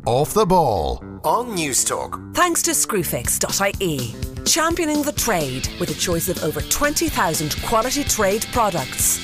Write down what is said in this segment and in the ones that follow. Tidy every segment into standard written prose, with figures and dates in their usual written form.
Off the Ball on Newstalk. Thanks to Screwfix.ie, championing the trade with a choice of over 20,000 quality trade products.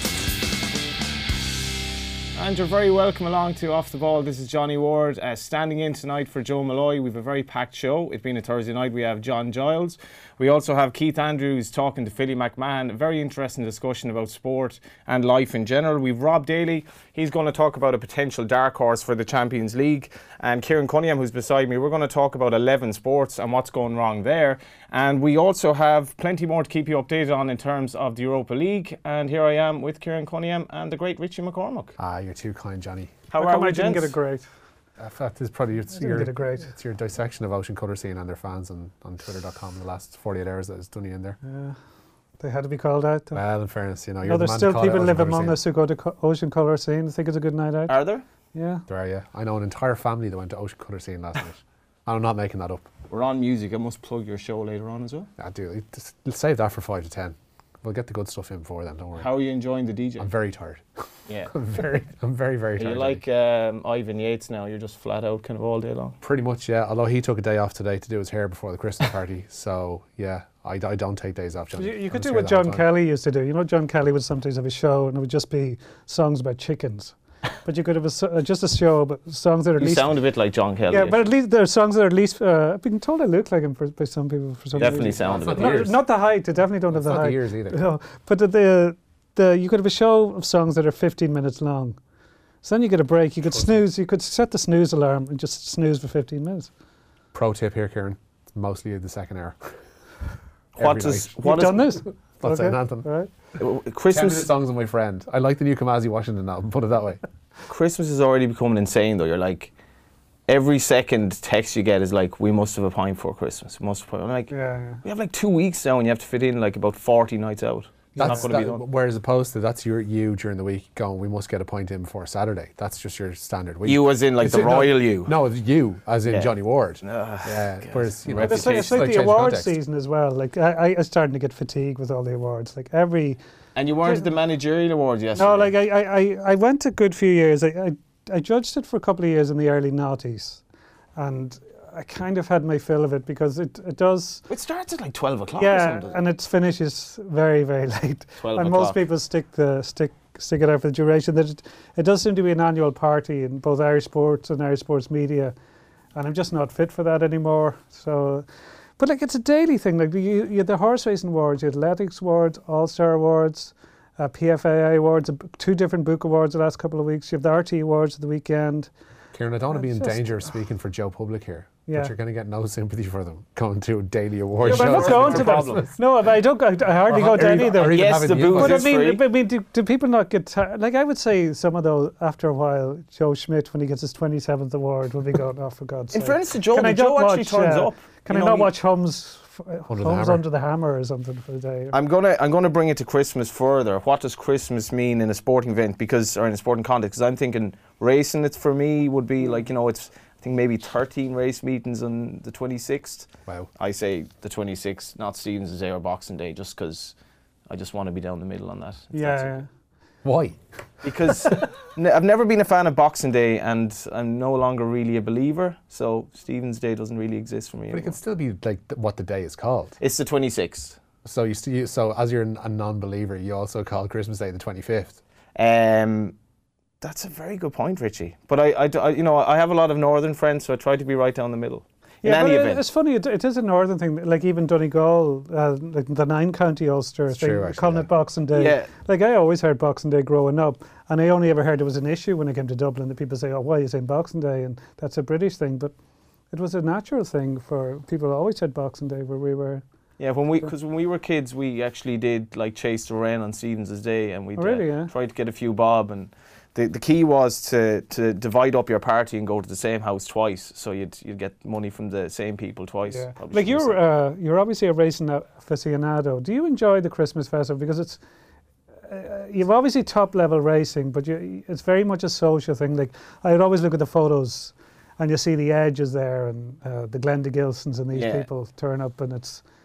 And you're very welcome along to Off the Ball. This is Johnny Ward standing in tonight for Joe Malloy. We have a very packed show. It being a Thursday night, we have John Giles. We also have Keith Andrews talking to Philly McMahon. A very interesting discussion about sport and life in general. We've Rob Daly. He's going to talk about a potential dark horse for the Champions League. And Kieran Cunningham, who's beside me, we're going to talk about 11 sports and what's going wrong there. And we also have plenty more to keep you updated on in terms of the Europa League. And here I am with Kieran Cunningham and the great Richie McCormack. You're too kind, Johnny. How are we, I didn't get a grade. In fact, it's probably get a grade. It's your dissection of Ocean Colour Scene and their fans on twitter.com in the last 48 hours that has done you in there. They had to be called out. Though. Well, in fairness, you know, you're the man to call out. There's still people live among us who go to Ocean Colour Scene. I think it's a good night out. Are there? Yeah. There are, yeah. I know an entire family that went to Ocean Colour Scene last night. And I'm not making that up. We're on music. I must plug your show later on as well. I do. Save that for 5 to 10. We'll get the good stuff in before then, don't worry. How are you enjoying the DJ? I'm very tired. Yeah. I'm very tired. You're like Ivan Yates now, you're just flat out kind of all day long? Pretty much, yeah. Although he took a day off today to do his hair before the Christmas party. So, yeah, I don't take days off, John. You could do what John Kelly used to do. You know, John Kelly would sometimes have a show and it would just be songs about chickens. But you could have just a show, but songs that are You sound a bit like John Kelly. Yeah, but at least there are songs that are at least. I've been told I look like him by some people for some definitely reason. Sound a bit. Not the height. I definitely don't have the height. Not the ears either. No, but you could have a show of songs that are 15 minutes long. So then you get a break. You could snooze. You could set the snooze alarm and just snooze for 15 minutes. Pro tip here, Kieran. It's mostly the second hour. You've done this? Not saying anything. Right. Christmas songs of my friend. I like the new Kamasi Washington album, put it that way. Christmas is already becoming insane though. You're like, every second text you get is like, we must have a pint for Christmas. We must have a pint. I'm like, we have like 2 weeks now and you have to fit in like about 40 nights out. That's not going to be done. Whereas opposed to that's you during the week going, we must get a pint in before Saturday. That's just your standard week. You as in like the royal you? No, it's you as in Johnny Ward. Whereas, you know, it's like the awards season as well. Like I'm starting to get fatigued with all the awards. Like And you weren't at the managerial awards yesterday? No, like I went a good few years. I judged it for a couple of years in the early noughties. And I kind of had my fill of it because it does. It starts at like 12 o'clock. Yeah, and it finishes very, very late. 12 and o'clock. most people stick it out for the duration. That it does seem to be an annual party in both Irish sports and Irish sports media, and I'm just not fit for that anymore. So, but like it's a daily thing. Like you had the horse racing awards, you had athletics awards, All-Star awards, PFAI awards, 2 different book awards the last couple of weeks. You have the RT awards at the weekend. Kieran, I don't want to be in danger of speaking for Joe Public here, but you're going to get no sympathy for them going to a daily award show. I'm not going to them. No, I hardly go to any of them. Yes, the booth is free. But I mean, do people not get tired? Like I would say some of those, after a while, Joe Schmidt, when he gets his 27th award, will be going, oh, for God's sake. In fairness to Joe, Joe actually turns up. Can I not watch Hums Under the Hammer or something for the day? I'm gonna bring it to Christmas further. What does Christmas mean in a sporting event or in a sporting context? Because I'm thinking racing, it's for me would be like, you know, it's I think maybe 13 race meetings on the 26th. Wow. I say the 26th, not Stevens' Day or Boxing Day, just because I just want to be down the middle on that. Yeah. Why? Because I've never been a fan of Boxing Day and I'm no longer really a believer, so Stevens' Day doesn't really exist for me anymore. But it can still be like what the day is called. It's the 26th. So so as you're a non-believer, you also call Christmas Day the 25th. That's a very good point, Richie. But I have a lot of northern friends, so I try to be right down the middle. In any event. It's funny, it is a northern thing, like even Donegal, like the 9-county Ulster thing, calling it Boxing Day. Yeah. Like I always heard Boxing Day growing up, and I only ever heard there was an issue when I came to Dublin that people say, oh, why are you saying Boxing Day? And that's a British thing, but it was a natural thing for people who always said Boxing Day where we were. Yeah, because when we were kids, we actually did like chase the wren on Stevens' Day, and we tried to get a few bob, and the key was to divide up your party and go to the same house twice, so you'd get money from the same people twice. Yeah. Like you're obviously a racing aficionado. Do you enjoy the Christmas festival? Because it's you've obviously top level racing, but it's very much a social thing. Like I'd always look at the photos, and you see the Edges there, and the Glenda Gilsons and these people turn up, and it's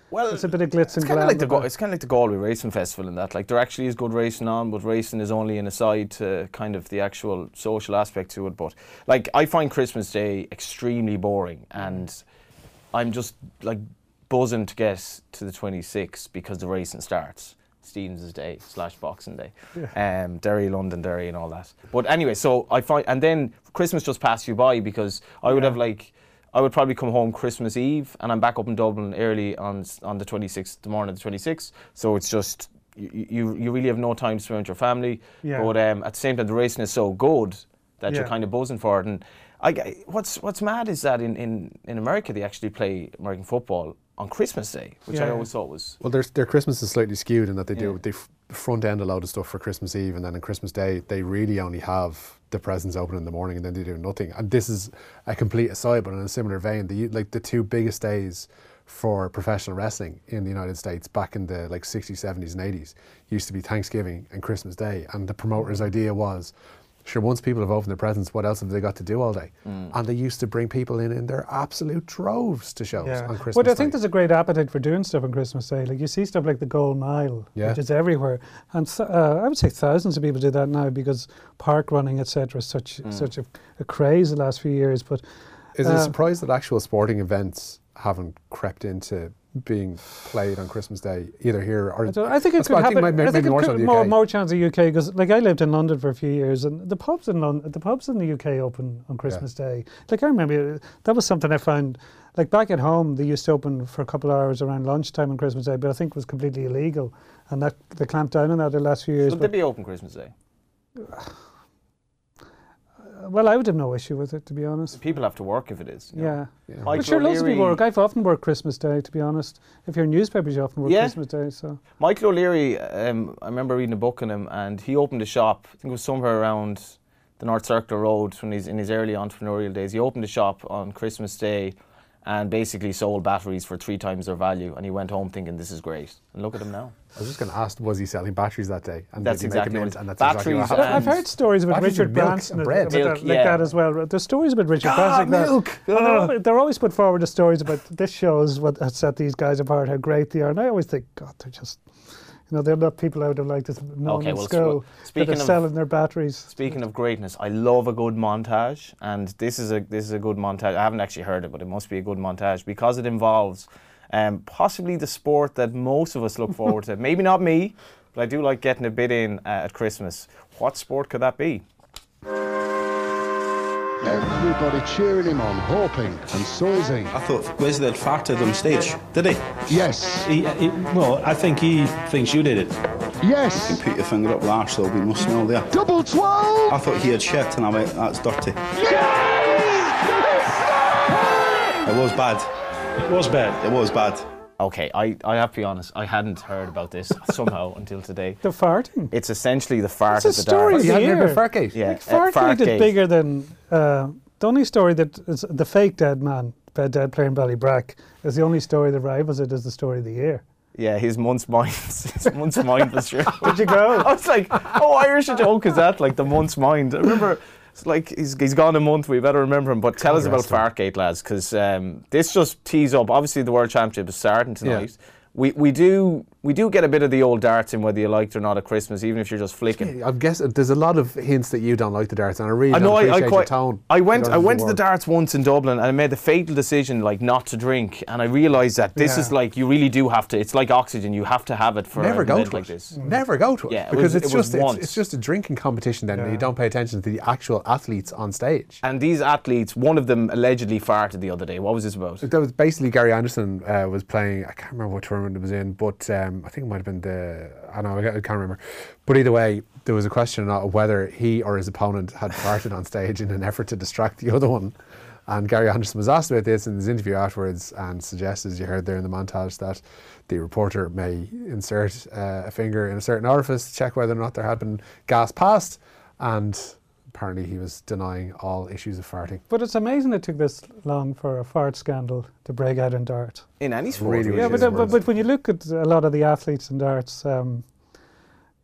Well, it's a bit of glitz and kind of glam. like it's kind of like the Galway Racing Festival in that, like, there actually is good racing on, but racing is only an aside to kind of the actual social aspect to it. But like, I find Christmas Day extremely boring, and I'm just like buzzing to get to the 26th because the racing starts. Stevens' Day / Boxing Day, Derry, London, Derry, and all that. But anyway, so I find, and then Christmas just passed you by because I would have like. I would probably come home Christmas Eve, and I'm back up in Dublin early on the 26th, the morning of the 26th. So it's just, you really have no time to spend with your family. Yeah. But at the same time, the racing is so good that you're kind of buzzing for it. And what's mad is that in America, they actually play American football on Christmas Day, which I always thought was... Well, their Christmas is slightly skewed in that they front end a load of stuff for Christmas Eve, and then on Christmas Day they really only have the presents open in the morning, and then they do nothing. And this is a complete aside, but in a similar vein, the two biggest days for professional wrestling in the United States back in the like 60s, 70s and 80s used to be Thanksgiving and Christmas Day. And the promoter's idea was, sure, once people have opened their presents, what else have they got to do all day? And they used to bring people in their absolute droves to shows on Christmas Day. But I think there's a great appetite for doing stuff on Christmas Day. Like, you see stuff like the Gold Mile, which is everywhere. And I would say thousands of people do that now because park running, etc., is such a craze the last few years. But is it a surprise that actual sporting events haven't crept into being played on Christmas Day, either here or... I think it could happen. I think it could more chance of UK, because like I lived in London for a few years, and the pubs in the UK open on Christmas Day. Like, I remember that was something I found, like back at home they used to open for a couple of hours around lunchtime on Christmas Day, but I think it was completely illegal, and that they clamped down on that the last few years. Should they be open Christmas Day? Well, I would have no issue with it, to be honest. People have to work if it is. You know? But sure, loads of people work. I've often worked Christmas Day, to be honest. If you're in newspapers, you often work Christmas Day. So Michael O'Leary, I remember reading a book on him, and he opened a shop, I think it was somewhere around the North Circular Road when he's in his early entrepreneurial days. He opened a shop on Christmas Day and basically sold batteries for 3 times their value, and he went home thinking, this is great. And look at him now. I was just going to ask, was he selling batteries that day? And that's did he exactly make it. And that's batteries exactly what I've heard stories about Richard Branson bread. like that as well. There's stories about Richard Branson milk! They're always put forward the stories about, this shows what has set these guys apart, how great they are. And I always think, God, they're just... You know, they're not people out of like this known in school that are selling their batteries. Speaking of greatness, I love a good montage, and this is a good montage. I haven't actually heard it, but it must be a good montage because it involves possibly the sport that most of us look forward to. Maybe not me, but I do like getting a bit in at Christmas. What sport could that be? Everybody cheering him on, hoping and sousing. I thought Wesley had farted on stage. Did he? Yes. Well, I think he thinks you did it. Yes. You can put your finger up the arse, though, we must smell there. Double 12! I thought he had shit, and I went, that's dirty. Yes! It was bad. It was bad. It was bad. Okay, I have to be honest, I hadn't heard about this somehow until today. The farting? It's essentially the fart at the story darts. of the year. Fartgate? Yeah, like Fartgate is bigger than... the only story that is the fake dead man, dead playing Ballybrack, is the only story that rivals it as the story of the year. Yeah, his month's mind was true. Where'd you go? I was like, oh, Irish joke is that, like the month's mind. I remember, it's like, he's gone a month, we better remember him. But tell us about Fartgate, lads, because this just tees up, obviously the World Championship is starting tonight. Yeah. We do get a bit of the old darts in, whether you like it or not, at Christmas, even if you're just flicking. I guess there's a lot of hints that you don't like the darts, and I really don't appreciate your tone. I went to the darts once in Dublin, and I made the fatal decision, like, not to drink, and I realised that this is like, you really do have to. It's like oxygen; you have to have it for Never an go event to like it. this. Never go to it, yeah, because it's once. just a drinking competition. Then and you don't pay attention to the actual athletes on stage. And these athletes, one of them allegedly farted the other day. What was this about? That was basically Gary Anderson was playing. I can't remember what tournament it was in, but I think it might have been I can't remember. But either way, there was a question of whether he or his opponent had farted on stage in an effort to distract the other one. And Gary Anderson was asked about this in his interview afterwards, and suggests, as you heard there in the montage, that the reporter may insert a finger in a certain orifice, check whether or not there had been gas passed, and apparently he was denying all issues of farting. But it's amazing it took this long for a fart scandal to break out in darts. In any sport. Really, yeah, but when you look at a lot of the athletes in darts,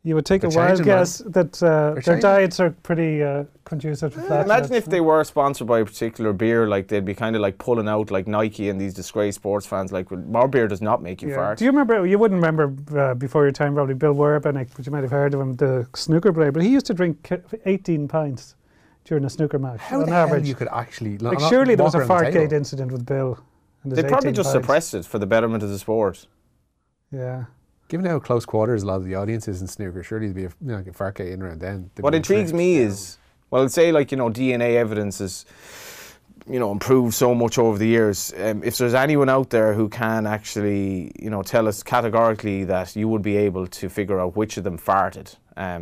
You would take They're a wild changing, guess that their changing. diets are pretty conducive to flat. Imagine if they were sponsored by a particular beer, like they'd be kind of like pulling out like Nike and these disgraced sports fans. Like, more beer does not make you fart. Do you remember? You wouldn't remember before your time, probably Bill Werbenek, but you might have heard of him, the snooker player. But he used to drink 18 pints during a snooker match. How on the average. hell you could actually... Like surely there was a Fartgate incident with Bill. And They there's probably 18 just pints. suppressed it for the betterment of the sport. Yeah. Given how close quarters a lot of the audience is in snooker, surely there'd be like a Fartgate in around then. What intrigues me is, well, say like, DNA evidence is, improved so much over the years. If there's anyone out there who can actually, tell us categorically that you would be able to figure out which of them farted.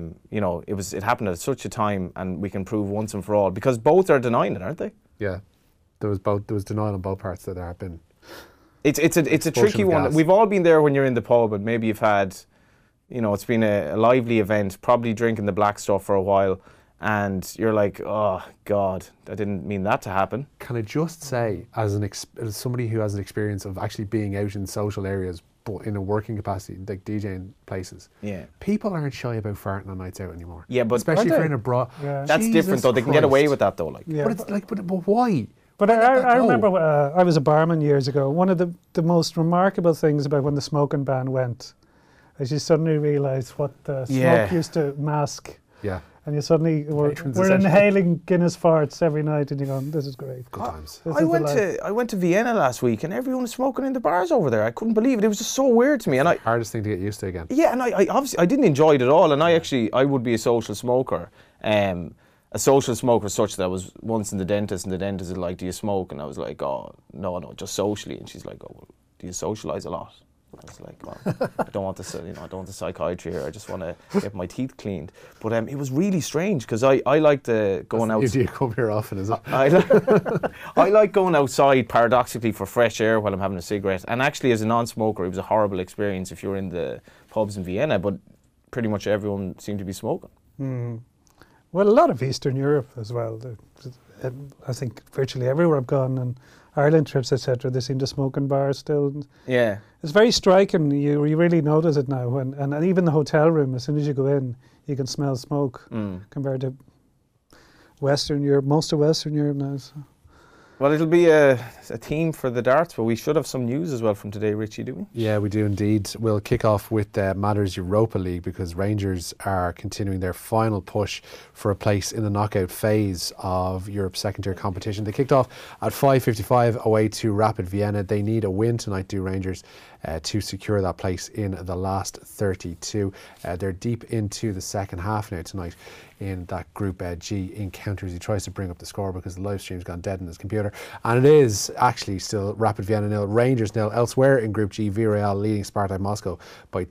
It happened at such a time, and we can prove once and for all, because both are denying it, aren't they? Yeah. There was denial on both parts that there have been. It's a tricky one. gas. We've all been there when you're in the pub, and maybe you've had, it's been a lively event, probably drinking the black stuff for a while, and you're like, oh God, I didn't mean that to happen. Can I just say, as somebody who has an experience of actually being out in social areas, but in a working capacity, like DJing places, Yeah. people aren't shy about farting on nights out anymore. Yeah, but especially if Are you're they? in a bra. Yeah. That's different though. They can get away with that though. Like, Yeah. But it's like, but why? But I remember I was a barman years ago. One of the most remarkable things about when the smoking ban went is you suddenly realise what the smoke used to mask. Yeah. And you suddenly were essentially. inhaling Guinness farts every night, and you're going, this is great. Good times. This I is went the life. to Vienna last week, and everyone was smoking in the bars over there. I couldn't believe it. It was just so weird to me. And Hardest thing to get used to again. yeah, and I obviously I didn't enjoy it at all. And I would be a social smoker. A social smoker such that I was once in the dentist, and the dentist was like, "Do you smoke?" And I was like, "Oh, no, just socially." And she's like, "Oh, well, do you socialise a lot?" And I was like, "Well, I don't want the psychiatry here. I just want to get my teeth cleaned." But it was really strange because I like going out. Do you come here often? Is it? I like going outside paradoxically for fresh air while I'm having a cigarette. And actually, as a non-smoker, it was a horrible experience if you're in the pubs in Vienna. But pretty much everyone seemed to be smoking. Well, a lot of Eastern Europe as well. I think virtually everywhere I've gone, and Ireland trips, etc., they seem to smoke in bars still. Yeah. It's very striking. You really notice it now. And even the hotel room, as soon as you go in, you can smell smoke compared to Western Europe, most of Western Europe now. So. Well, it'll be a theme for the darts, but we should have some news as well from today, Richie, do we? Yeah, we do indeed. We'll kick off with Matters Europa League because Rangers are continuing their final push for a place in the knockout phase of Europe's second-tier competition. They kicked off at 5:55 away to Rapid Vienna. They need a win tonight, do Rangers, to secure that place in the last 32. They're deep into the second half now tonight in that Group G encounters. He tries to bring up the score because the live stream's gone dead in his computer, and it is actually still Rapid Vienna 0, Rangers 0. Elsewhere in Group G, Villarreal leading Spartak Moscow by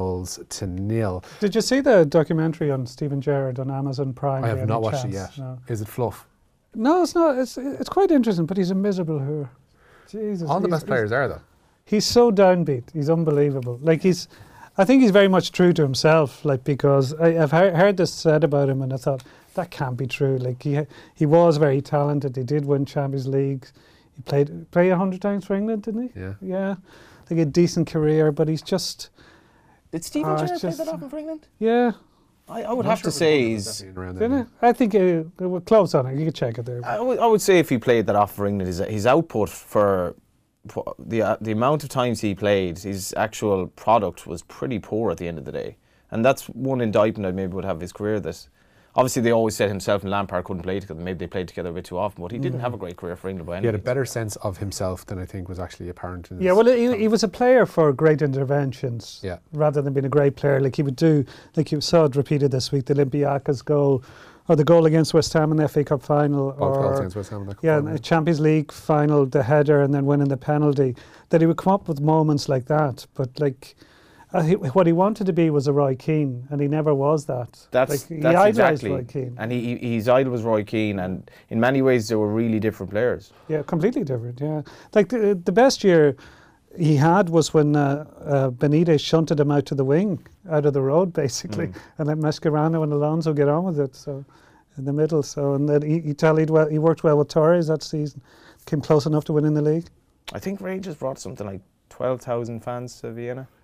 2-0. Did you see the documentary on Steven Gerrard on Amazon Prime? I have not watched it chance? yet. No. Is it fluff? No, it's not. It's quite interesting, but he's a miserable hooer. Jesus, All the best players are though. He's so downbeat. He's unbelievable. I think he's very much true to himself. Because I've heard this said about him, and I thought that can't be true. He was very talented. He did win Champions League. He played 100 times for England, didn't he? Yeah. Yeah. Like a decent career, but he's just. Did Steven Gerrard play that often for England? Yeah. I would have to say he's... Didn't it? I think we're close on it. You could check it there. I would say if he played that off for England, his output for the amount of times he played, his actual product was pretty poor at the end of the day. And that's one indictment I maybe would have of his career. That obviously they always said himself and Lampard couldn't play together. Maybe they played together a bit too often, but he didn't have a great career for England by any He had a means. better sense of himself than I think was actually apparent in his... Yeah, well, he was a player for great interventions rather than being a great player. Like he would do, like you saw it repeated this week, the Olympiacos goal, or the goal against West Ham in the FA Cup final, Both goals against West Ham in the cup in final. a Champions League final, the header and then winning the penalty, that he would come up with moments like that. But what he wanted to be was a Roy Keane, and he never was that. That's he idolised exactly. Roy Keane. And his idol was Roy Keane, and in many ways they were really different players. Yeah, completely different, yeah. Like the best year he had was when Benitez shunted him out to the wing, out of the road, basically, and let Mascherano and Alonso get on with it. So in the middle. So and then he tallied well. He worked well with Torres that season. Came close enough to winning the league. I think Rangers brought something like 12,000 fans to Vienna.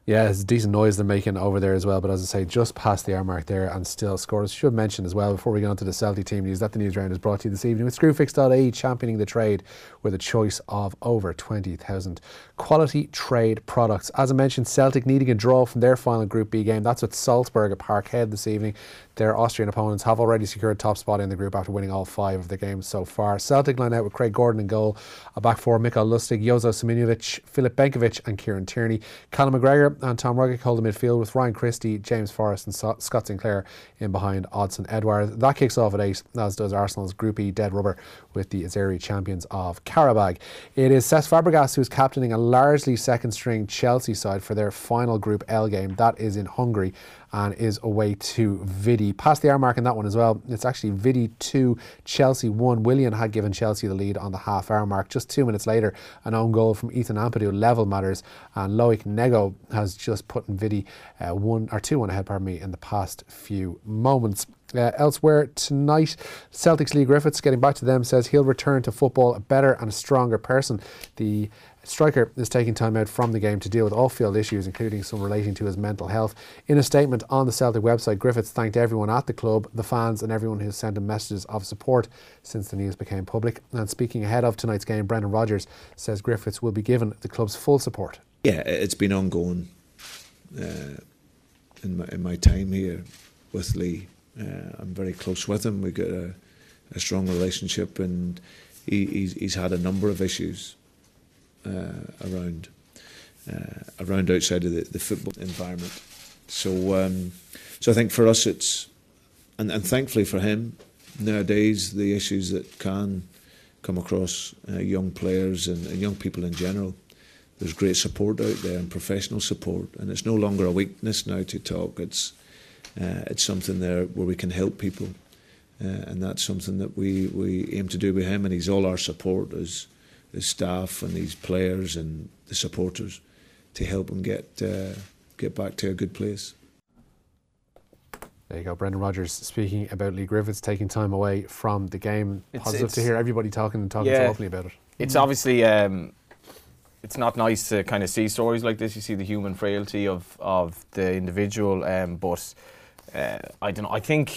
Yeah, it's a decent noise they're making over there as well, but as I say, just past the hour mark there and still scores. Should mention as well, before we get on to the Celtic team news, that the news round is brought to you this evening with Screwfix.ie, championing the trade with a choice of over 20,000 quality trade products. As I mentioned, Celtic needing a draw from their final Group B game. That's with Salzburg at Parkhead this evening. Their Austrian opponents have already secured top spot in the group after winning all 5 of the games so far. Celtic line out with Craig Gordon in goal, a back four, Mikael Lustig, Jozo Simunovic, Filip Benkovic and Kieran Tierney. Callum McGregor and Tom Rogic hold the midfield with Ryan Christie, James Forrest and Scott Sinclair in behind Odsonne Edouard. That kicks off at 8, as does Arsenal's Group E dead rubber with the Azeri champions of Karabag. It is Cesc Fabregas who's captaining a largely second string Chelsea side for their final Group L game. That is in Hungary and is away to Vidi. Past the hour mark in that one as well. It's actually Vidi 2, Chelsea 1. Willian had given Chelsea the lead on the half hour mark. Just 2 minutes later, an own goal from Ethan Ampadu level matters, and Loic Nego has just put Vidi 2-1 ahead, in the past few moments. Elsewhere tonight, Celtic's Lee Griffiths, getting back to them, says he'll return to football a better and a stronger person. The striker is taking time out from the game to deal with off-field issues, including some relating to his mental health. In a statement on the Celtic website, Griffiths thanked everyone at the club, the fans and everyone who sent him messages of support since the news became public. And speaking ahead of tonight's game, Brendan Rodgers says Griffiths will be given the club's full support. Yeah, it's been ongoing in my time here with Lee. I'm very close with him. We've got a strong relationship, and he's had a number of issues around outside of the football environment. So I think for us it's, and thankfully for him, nowadays the issues that can come across young players and young people in general, there's great support out there and professional support, and it's no longer a weakness now to talk. It's something there where we can help people, and that's something that we aim to do with him, and he's all our support as staff and these players and the supporters to help him get back to a good place. There you go, Brendan Rodgers speaking about Lee Griffiths taking time away from the game. Positive to hear everybody talking so openly about it. It's obviously it's not nice to kind of see stories like this. You see the human frailty of the individual, but I don't know. I think,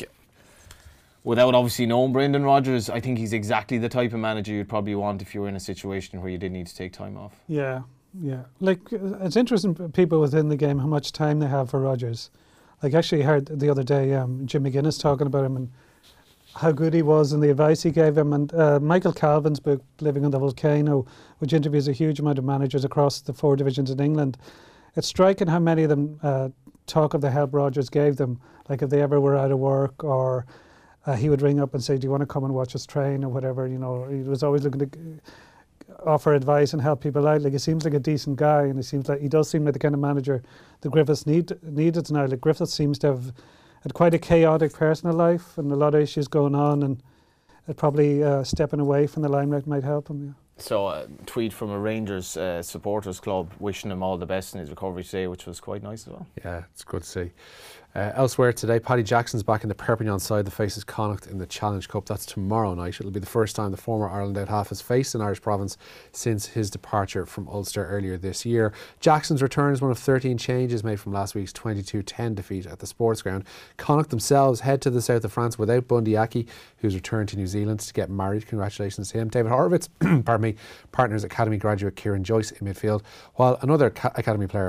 without obviously knowing Brendan Rodgers, I think he's exactly the type of manager you'd probably want if you were in a situation where you did need to take time off. Yeah. Like, it's interesting, people within the game, how much time they have for Rodgers. Like, actually heard the other day Jim McGuinness talking about him and how good he was and the advice he gave him. And Michael Calvin's book, Living on the Volcano, which interviews a huge amount of managers across the 4 divisions in England. It's striking how many of them talk of the help Rodgers gave them. Like, if they ever were out of work, or he would ring up and say, do you want to come and watch us train or whatever, you know. He was always looking to offer advice and help people out. Like, he seems like a decent guy, and he does seem like the kind of manager that Griffiths needed now. Like, Griffiths seems to have had quite a chaotic personal life and a lot of issues going on, and probably stepping away from the limelight might help him. Yeah. So a tweet from a Rangers supporters club wishing him all the best in his recovery today, which was quite nice as well. Yeah, it's good to see. Elsewhere today, Paddy Jackson's back in the Perpignan side that faces Connacht in the Challenge Cup. That's tomorrow night. It'll be the first time the former Ireland out half has faced an Irish province since his departure from Ulster earlier this year. Jackson's return is one of 13 changes made from last week's 22-10 defeat at the Sports Ground. Connacht themselves head to the south of France without Bundy Aki, who's returned to New Zealand to get married. Congratulations to him. David Horowitz, partners Academy graduate Kieran Joyce in midfield, while another Academy player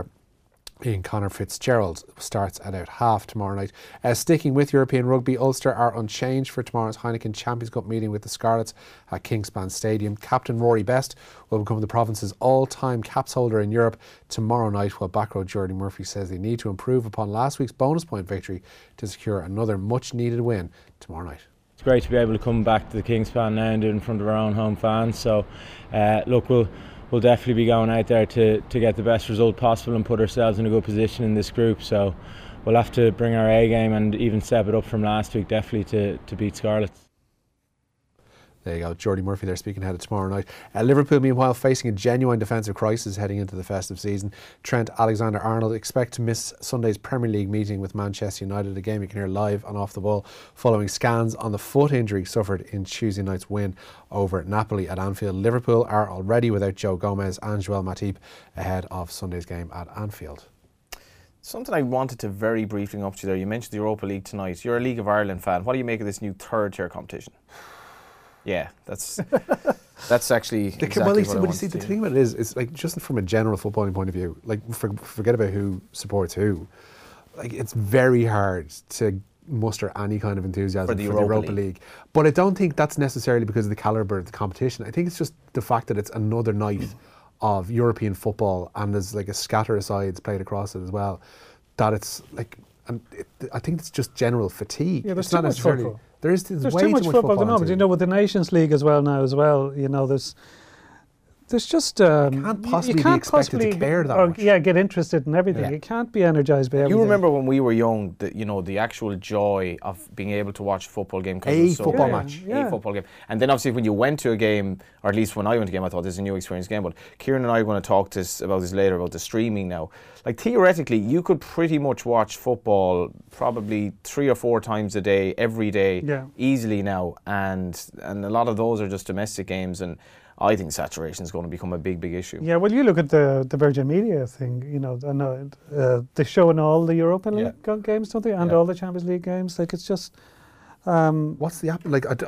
in Conor Fitzgerald starts at out half tomorrow night. Sticking with European rugby, Ulster are unchanged for tomorrow's Heineken Champions Cup meeting with the Scarlets at Kingspan Stadium. Captain Rory Best will become the province's all-time caps holder in Europe tomorrow night, while back row Jordy Murphy says they need to improve upon last week's bonus point victory to secure another much-needed win tomorrow night. It's great to be able to come back to the Kingspan now and do it in front of our own home fans. So, look, we'll definitely be going out there to get the best result possible and put ourselves in a good position in this group. So we'll have to bring our A game and even step it up from last week, definitely to beat Scarlets. There you go, Jordy Murphy there speaking ahead of tomorrow night. Liverpool, meanwhile, facing a genuine defensive crisis heading into the festive season. Trent Alexander-Arnold expect to miss Sunday's Premier League meeting with Manchester United, a game you can hear live on Off the Ball, following scans on the foot injury suffered in Tuesday night's win over Napoli at Anfield. Liverpool are already without Joe Gomez and Joel Matip ahead of Sunday's game at Anfield. Something I wanted to very briefly up to you there. You mentioned the Europa League tonight. You're a League of Ireland fan. What do you make of this new third-tier competition? Yeah, that's actually exactly what I want to see. The thing about it is like just from a general footballing point of view, like forget about who supports who. Like it's very hard to muster any kind of enthusiasm for the Europa League. But I don't think that's necessarily because of the calibre of the competition. I think it's just the fact that it's another night of European football and there's like a scatter of sides played across it as well. That it's like, I think it's just general fatigue. Yeah, there's too much football. There's way too much football at the moment. You know, with the Nations League as well now as well, you know, there's just you can't possibly be expected to care that much. Yeah, get interested in everything. Yeah. You can't be energised by everything. You remember when we were young, the actual joy of being able to watch a football game. A football match. A football game. And then obviously when you went to a game, or at least when I went to a game, I thought this is a new experience game. But Kieran and I are going to talk about this later, about the streaming now. Like theoretically, you could pretty much watch football probably 3 or 4 times a day, every day, easily now. And a lot of those are just domestic games, and I think saturation is going to become a big issue. Yeah, well, you look at the Virgin Media thing, you know, they're showing all the European League games, don't they, and all the Champions League games. Like, it's just... what's the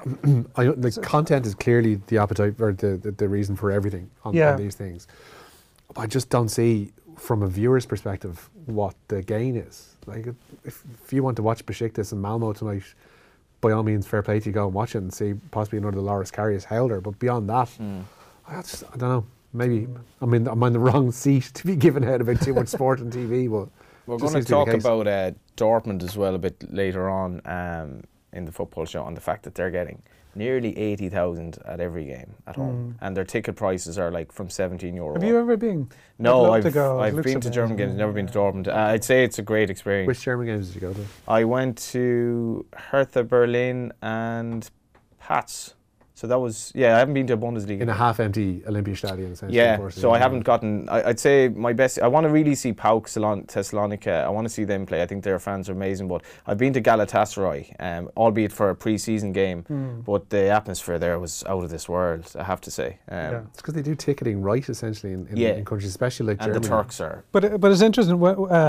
content is clearly the appetite or the reason for everything on these things. I just don't see, from a viewer's perspective, what the gain is. Like, if you want to watch Besiktas and Malmo tonight, by all means, fair play to you, go and watch it and see possibly another Loris Karius howler. But beyond that, I don't know. Maybe I'm on the wrong seat to be giving out about too much sport on TV. But we're going to talk about Dortmund as well a bit later on in the football show, on the fact that they're getting nearly 80,000 at every game at home, and their ticket prices are like from €17. Have you ever been? No, I've been to German games, never been to Dortmund. I'd say it's a great experience. Which German games did you go to? I went to Hertha Berlin and Pats. So that was, I haven't been to a Bundesliga. In a half-empty Olympiastadion, essentially. Yeah, so I haven't gotten, I'd say my best, I want to really see PAOK Thessalonica. I want to see them play. I think their fans are amazing. But I've been to Galatasaray, albeit for a pre-season game, but the atmosphere there was out of this world, I have to say. It's because they do ticketing right, essentially, in countries, especially like Germany. And the Turks are. But it's interesting,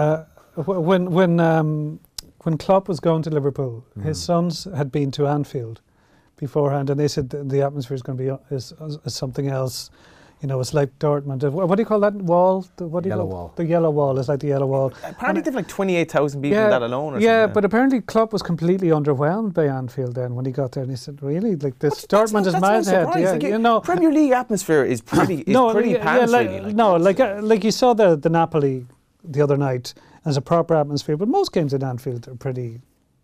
when Klopp was going to Liverpool, his sons had been to Anfield beforehand, and they said the atmosphere is going to be is something else. You know, it's like Dortmund. What do you call that wall? Yellow wall. The yellow wall is like the yellow wall. Apparently they've like 28,000 people in that alone. Or something. But apparently Klopp was completely underwhelmed by Anfield then when he got there, and he said, "Really, like this Dortmund is miles ahead." Yeah, like, you know, Premier League atmosphere is pretty pants. Like you saw the Napoli the other night as a proper atmosphere, but most games in Anfield are pretty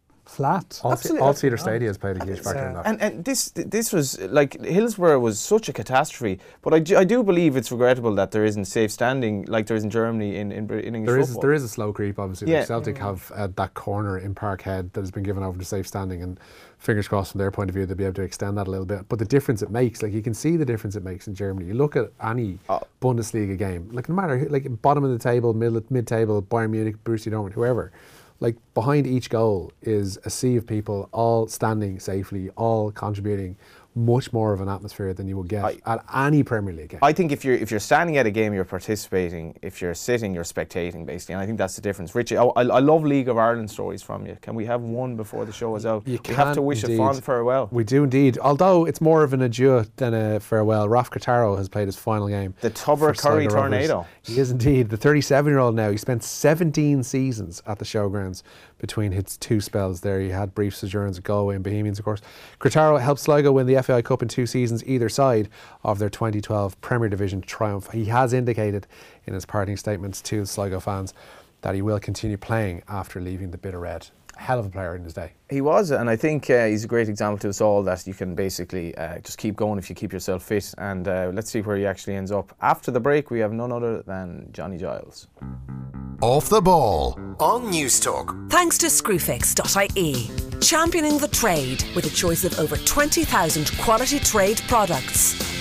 flat. All Cedar Stadium has played a huge factor in that. And this was like Hillsborough was such a catastrophe. But I do believe it's regrettable that there isn't safe standing like there is in Germany in English football. There is a slow creep, obviously. Yeah. Celtic have that corner in Parkhead that has been given over to safe standing, and fingers crossed from their point of view they'll be able to extend that a little bit. But the difference it makes, like you can see the difference it makes in Germany. You look at any Bundesliga game, like no matter like bottom of the table, mid-table, Bayern Munich, Borussia Dortmund, whoever. Like behind each goal is a sea of people all standing safely, all contributing. Much more of an atmosphere than you would get at any Premier League game. I think if you're standing at a game, you're participating. If you're sitting, you're spectating, basically. And I think that's the difference. Richie, I love League of Ireland stories from you. Can we have one before the show is out? We have to wish a fond farewell. We do indeed. Although it's more of an adieu than a farewell. Raf Kotaro has played his final game. The Tubber-Curry Tornado. He is indeed. The 37-year-old now. He spent 17 seasons at the Showgrounds between his 2 spells there. He had brief sojourns at Galway and Bohemians, of course. Kotaro helped Sligo win the FAI Cup in 2 seasons either side of their 2012 Premier Division triumph. He has indicated in his parting statements to the Sligo fans that he will continue playing after leaving the Bitter Red. A hell of a player in his day. He was, and I think he's a great example to us all that you can basically just keep going if you keep yourself fit. And let's see where he actually ends up. After the break, we have none other than Johnny Giles. Off the Ball on Newstalk. Thanks to Screwfix.ie, championing the trade with a choice of over 20,000 quality trade products.